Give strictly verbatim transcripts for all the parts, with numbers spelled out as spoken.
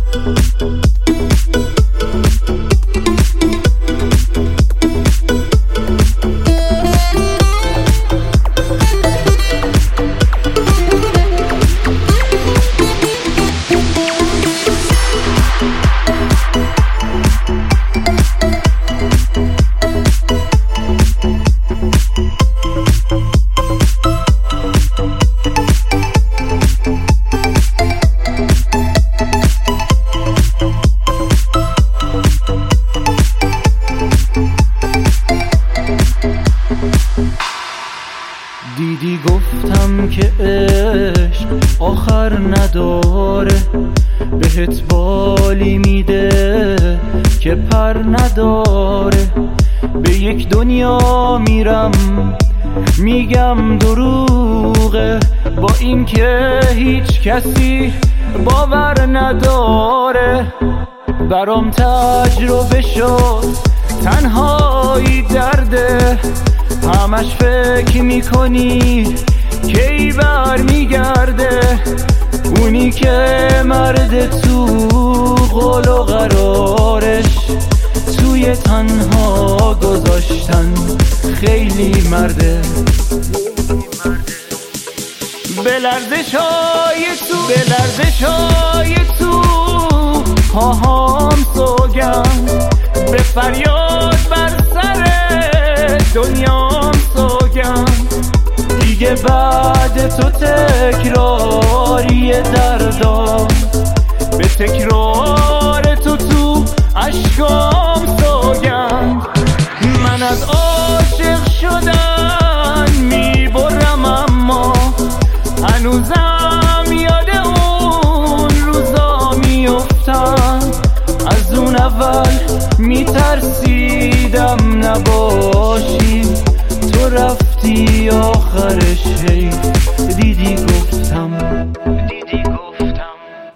دیدی گفتم که عشق آخر نداره، بهت بالی میده که پر نداره. به یک دنیا میرم میگم دروغه، با این که هیچ کسی باور نداره. برام تجربه شد تنهایی درده، همش فکر میکنی کی بر میگرده. اونی که مرد تو قول و قرارش، توی تنها گذاشتن خیلی مرده. به لرزشای تو به لرزشای تو هاهام سوگند، به فریاد بر سر دنیام سوگند. دیگه بعد تو تکراری دردام، به تکرار تو تو عشقام سوگند. من از عاشق شدن میبرم، اما هنوزم یاد اون روزا میفتم. از اون اول میترسیدم نباشی، تو رفتی آخرش هی دیدی گفتم دیدی گفتم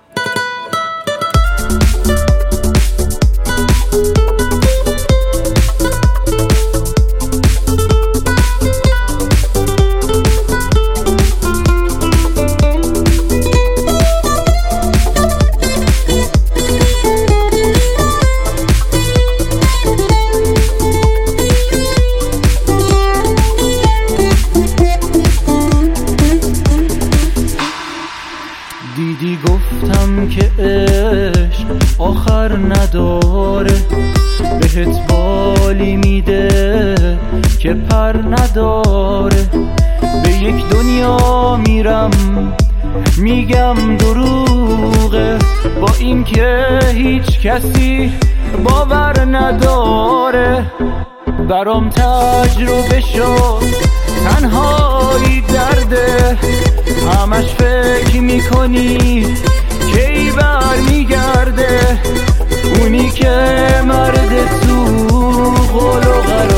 دیدی گفتم که عشق آخر نداره، بهت بالی میده که پر نداره. به یک دنیا میرم میگم دروغه، با این که هیچ کسی باور نداره. برام تجربه شد تنهایی درده، همش فکر میکنی کی بر میگرده. اونی که مرد تو قول و قرار